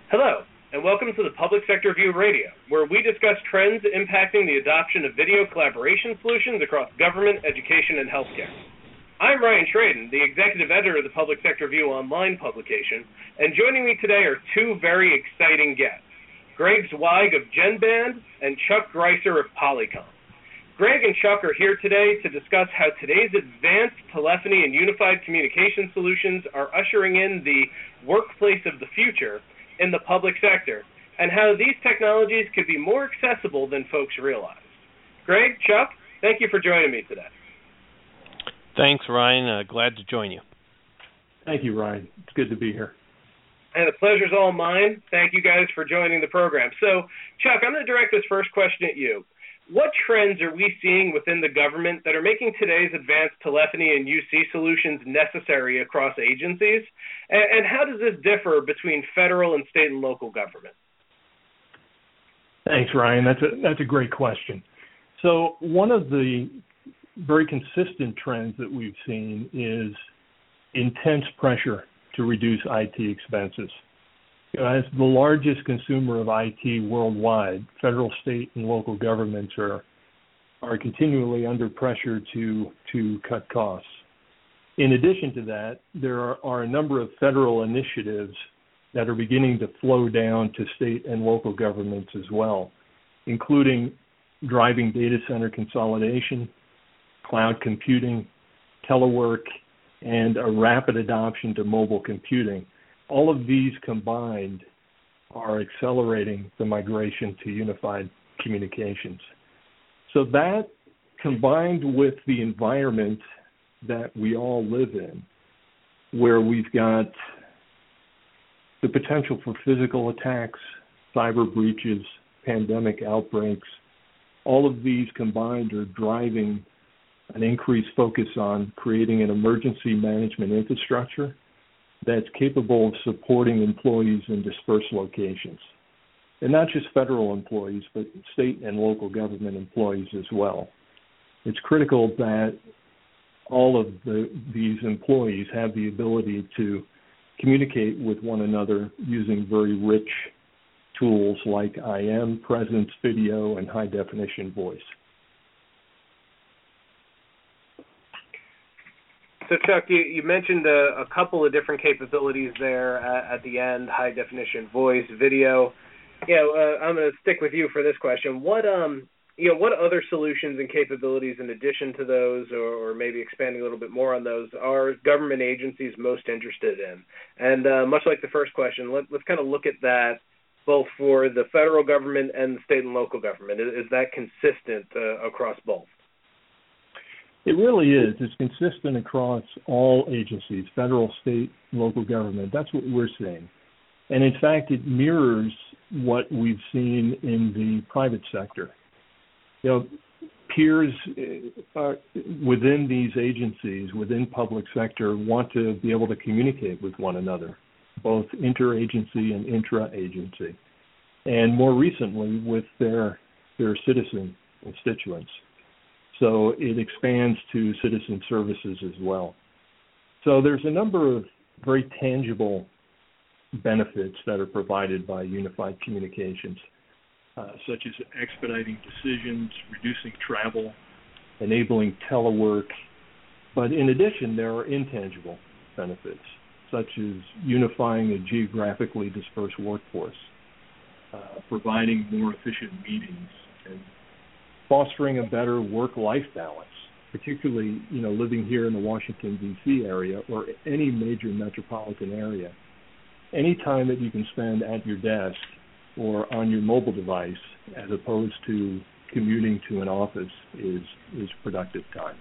Hello, and welcome to the Public Sector View Radio, where we discuss trends impacting the adoption of video collaboration solutions across government, education, and healthcare. I'm Ryan Schraden, the executive editor of the Public Sector View online publication, and joining me today are two very exciting guests, Greg Zweig of GenBand and Chuck Greiser of Polycom. Greg and Chuck are here today to discuss how today's advanced telephony and unified communication solutions are ushering in the workplace of the future in the public sector, and how these technologies could be more accessible than folks realize. Greg, Chuck, thank you for joining me today. Thanks, Ryan. Glad to join you. Thank you, Ryan. It's good to be here. And the pleasure's all mine. Thank you guys for joining the program. So, Chuck, I'm going to direct this first question at you. What trends are we seeing within the government that are making today's advanced telephony and UC solutions necessary across agencies? And how does this differ between federal and state and local government? Thanks, Ryan. That's a great question. So one of the very consistent trends that we've seen is intense pressure to reduce IT expenses. As the largest consumer of IT worldwide, federal, state, and local governments are continually under pressure to cut costs. In addition to that, there are a number of federal initiatives that are beginning to flow down to state and local governments as well, including driving data center consolidation, cloud computing, telework, and a rapid adoption to mobile computing. All of these combined are accelerating the migration to unified communications. So that, combined with the environment that we all live in, where we've got the potential for physical attacks, cyber breaches, pandemic outbreaks, all of these combined are driving an increased focus on creating an emergency management infrastructure that's capable of supporting employees in dispersed locations. And not just federal employees, but state and local government employees as well. It's critical that all of these employees have the ability to communicate with one another using very rich tools like IM, presence, video, and high-definition voice. So, Chuck, you mentioned a couple of different capabilities there at the end: high definition voice, video. I'm going to stick with you for this question. What other solutions and capabilities, in addition to those, or maybe expanding a little bit more on those, are government agencies most interested in? And much like the first question, let's kind of look at that both for the federal government and the state and local government. Is that consistent across both? It really is. It's consistent across all agencies, federal, state, local government. That's what we're seeing. And in fact, it mirrors what we've seen in the private sector. Peers within these agencies, within public sector, want to be able to communicate with one another, both interagency and intra-agency, and more recently with their citizen constituents. So it expands to citizen services as well. So there's a number of very tangible benefits that are provided by unified communications, such as expediting decisions, reducing travel, enabling telework. But in addition, there are intangible benefits, such as unifying a geographically dispersed workforce, providing more efficient meetings, and fostering a better work-life balance, particularly, living here in the Washington, D.C. area or any major metropolitan area. Any time that you can spend at your desk or on your mobile device as opposed to commuting to an office is productive time.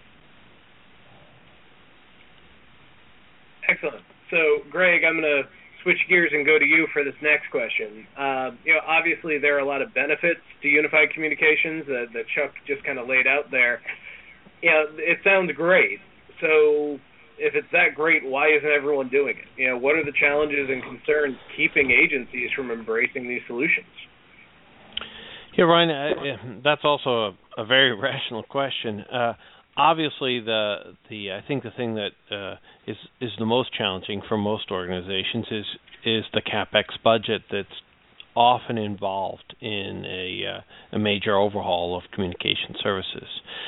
Excellent. So, Greg, I'm going to switch gears and go to you for this next question. Obviously there are a lot of benefits to unified communications that Chuck just kind of laid out there. It sounds great. So if it's that great, why isn't everyone doing it? What are the challenges and concerns keeping agencies from embracing these solutions? Yeah, Ryan, that's also a very rational question. obviously I think the thing that is the most challenging for most organizations is the CapEx budget that's often involved in a major overhaul of communication services,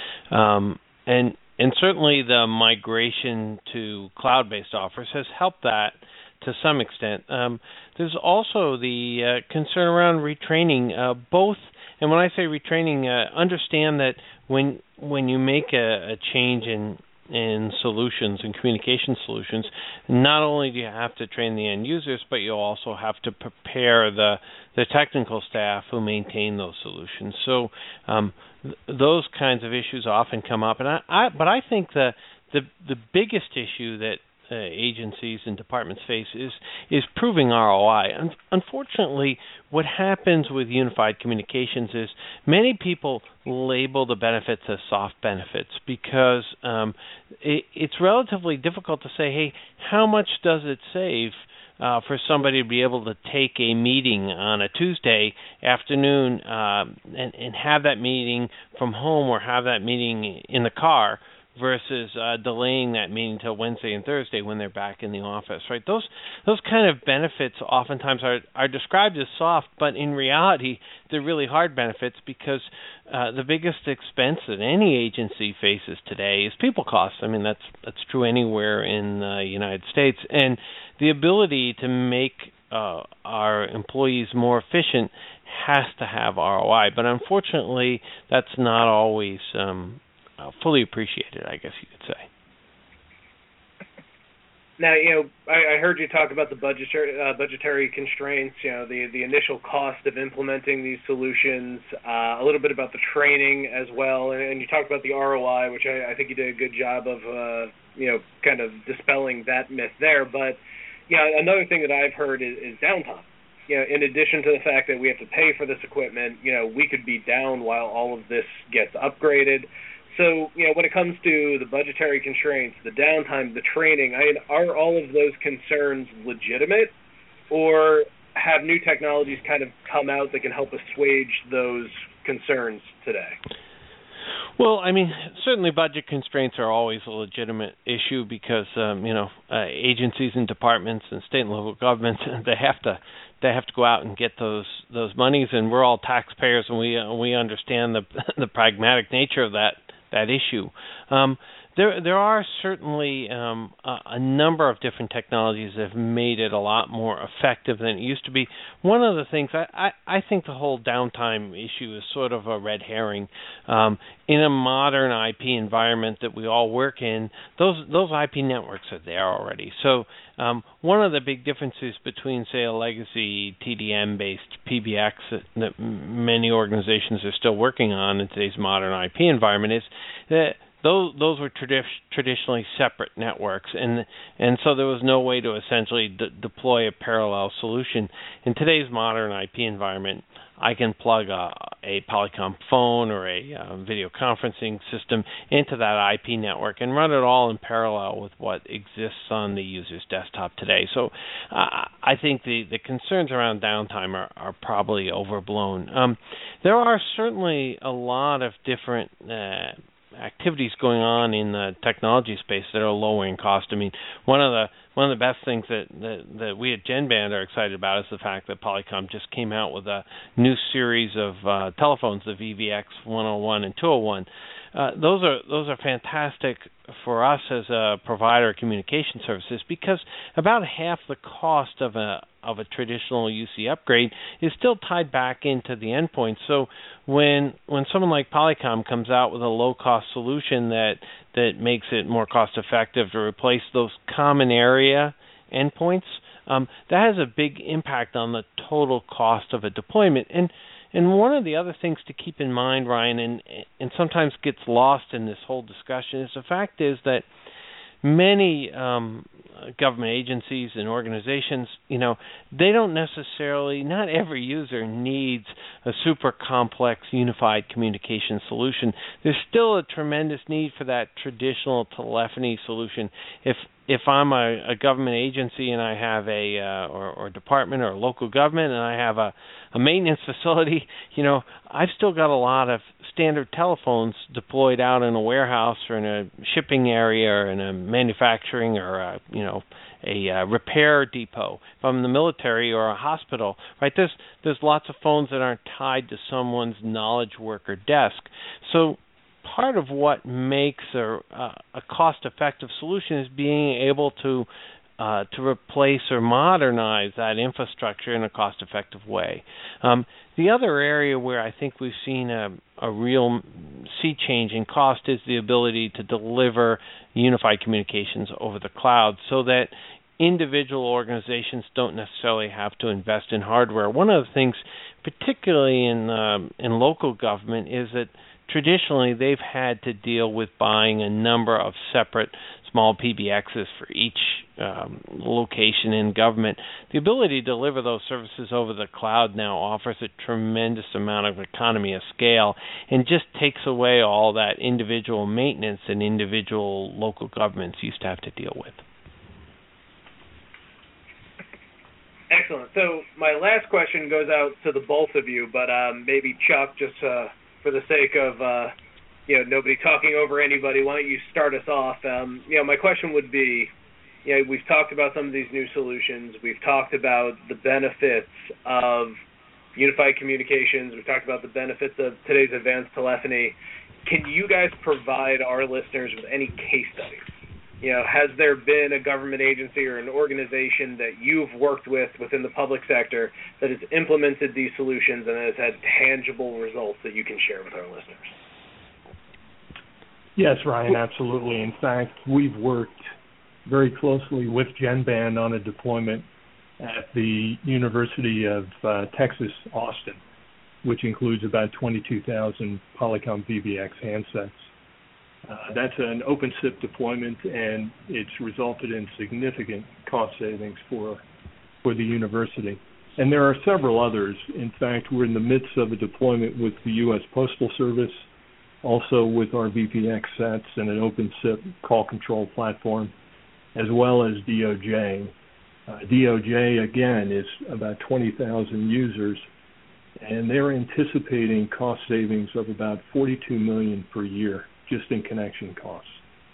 and certainly the migration to cloud-based offers has helped that to some extent. There's also the concern around retraining, both. And when I say retraining, understand that when you make a change in solutions and communication solutions, not only do you have to train the end users, but you also have to prepare the technical staff who maintain those solutions. So those kinds of issues often come up, and I think the biggest issue that agencies and departments face is proving ROI. Unfortunately, what happens with unified communications is many people label the benefits as soft benefits because it's relatively difficult to say, hey, how much does it save for somebody to be able to take a meeting on a Tuesday afternoon and have that meeting from home or have that meeting in the car versus delaying that meeting until Wednesday and Thursday when they're back in the office, right? Those kind of benefits oftentimes are described as soft, but in reality, they're really hard benefits because the biggest expense that any agency faces today is people costs. I mean, that's true anywhere in the United States, and the ability to make our employees more efficient has to have ROI, but unfortunately, that's not always fully appreciated, I guess you could say. Now, I heard you talk about the budgetary constraints, the initial cost of implementing these solutions, a little bit about the training as well, and you talked about the ROI, which I think you did a good job of, kind of dispelling that myth there. But, another thing that I've heard is downtime. In addition to the fact that we have to pay for this equipment, we could be down while all of this gets upgraded. So, when it comes to the budgetary constraints, the downtime, the training, are all of those concerns legitimate, or have new technologies kind of come out that can help assuage those concerns today? Well, I mean, certainly budget constraints are always a legitimate issue because, agencies and departments and state and local governments, they have to go out and get those monies, and we're all taxpayers, and we understand the pragmatic nature of that issue. There are certainly a number of different technologies that have made it a lot more effective than it used to be. One of the things, I think the whole downtime issue is sort of a red herring. In a modern IP environment that we all work in, those IP networks are there already. So one of the big differences between, say, a legacy TDM-based PBX that many organizations are still working on in today's modern IP environment is that those were traditionally separate networks, and so there was no way to essentially deploy a parallel solution. In today's modern IP environment, I can plug a Polycom phone or a video conferencing system into that IP network and run it all in parallel with what exists on the user's desktop today. So I think the concerns around downtime are probably overblown. There are certainly a lot of different activities going on in the technology space that are lowering cost. I mean, one of the best things that we at GenBand are excited about is the fact that Polycom just came out with a new series of telephones, the VVX 101 and 201. Those are fantastic for us as a provider of communication services because about half the cost of a traditional UC upgrade is still tied back into the endpoint. So when someone like Polycom comes out with a low-cost solution that makes it more cost-effective to replace those common area endpoints, that has a big impact on the total cost of a deployment. And one of the other things to keep in mind, Ryan, and sometimes gets lost in this whole discussion, is the fact is that many government agencies and organizations, they don't necessarily, not every user needs a super complex unified communication solution. There's still a tremendous need for that traditional telephony solution. If I'm a government agency and I have or department or local government and I have a maintenance facility, I've still got a lot of standard telephones deployed out in a warehouse or in a shipping area or in a manufacturing or a repair depot. If I'm in the military or a hospital, right? There's lots of phones that aren't tied to someone's knowledge work or desk. So part of what makes a cost-effective solution is being able to replace or modernize that infrastructure in a cost-effective way. The other area where I think we've seen a real sea change in cost is the ability to deliver unified communications over the cloud so that individual organizations don't necessarily have to invest in hardware. One of the things, particularly in local government, is that traditionally they've had to deal with buying a number of separate small PBXs for each location in government. The ability to deliver those services over the cloud now offers a tremendous amount of economy of scale and just takes away all that individual maintenance and individual local governments used to have to deal with. Excellent. So my last question goes out to the both of you, but maybe Chuck, just for the sake of nobody talking over anybody, why don't you start us off? My question would be, we've talked about some of these new solutions. We've talked about the benefits of unified communications. We've talked about the benefits of today's advanced telephony. Can you guys provide our listeners with any case studies? Has there been a government agency or an organization that you've worked with within the public sector that has implemented these solutions and has had tangible results that you can share with our listeners? Yes, Ryan, absolutely. In fact, we've worked very closely with GenBand on a deployment at the University of Texas, Austin, which includes about 22,000 Polycom PBX handsets. That's an OpenSIP deployment, and it's resulted in significant cost savings for the university. And there are several others. In fact, we're in the midst of a deployment with the U.S. Postal Service, also with our VPX sets and an OpenSIP call control platform, as well as DOJ. DOJ, again, is about 20,000 users, and they're anticipating cost savings of about $42 million per year just in connection costs.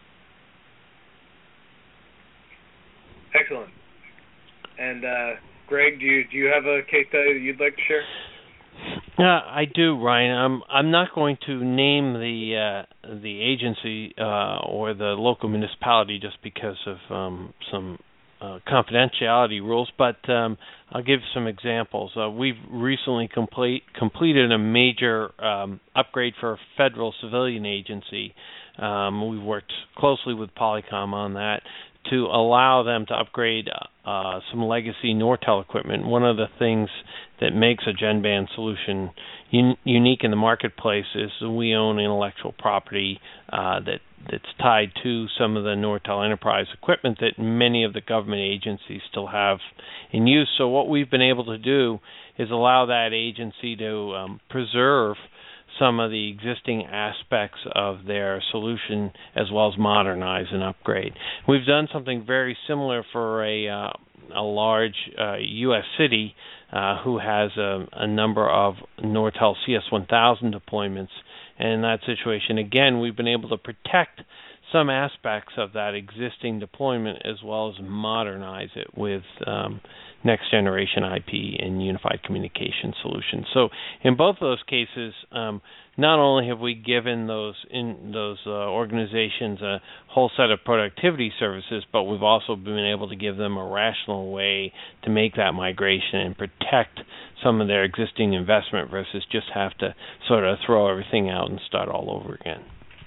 Excellent. And Greg, do you have a case study you'd like to share? I do, Ryan. I'm not going to name the agency or the local municipality just because of some confidentiality rules, but I'll give some examples. We've recently completed a major upgrade for a federal civilian agency. We've worked closely with Polycom on that to allow them to upgrade some legacy Nortel equipment. One of the things that makes a GenBand solution unique in the marketplace is we own intellectual property that's tied to some of the Nortel enterprise equipment that many of the government agencies still have in use. So what we've been able to do is allow that agency to preserve some of the existing aspects of their solution as well as modernize and upgrade. We've done something very similar for a large U.S. city who has a number of Nortel CS1000 deployments. And in that situation, again, we've been able to protect some aspects of that existing deployment as well as modernize it with next generation IP and unified communication solutions. So in both of those cases, not only have we given those organizations a whole set of productivity services, but we've also been able to give them a rational way to make that migration and protect some of their existing investment versus just have to sort of throw everything out and start all over again.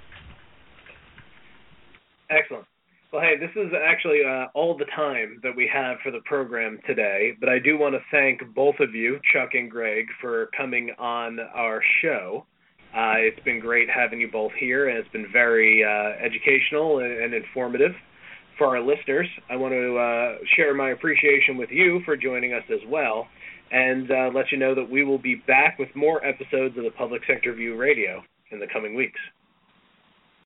Excellent. Well, hey, this is actually all the time that we have for the program today, but I do want to thank both of you, Chuck and Greg, for coming on our show. It's been great having you both here, and it's been very educational and informative. For our listeners, I want to share my appreciation with you for joining us as well, and let you know that we will be back with more episodes of the Public Sector View Radio in the coming weeks.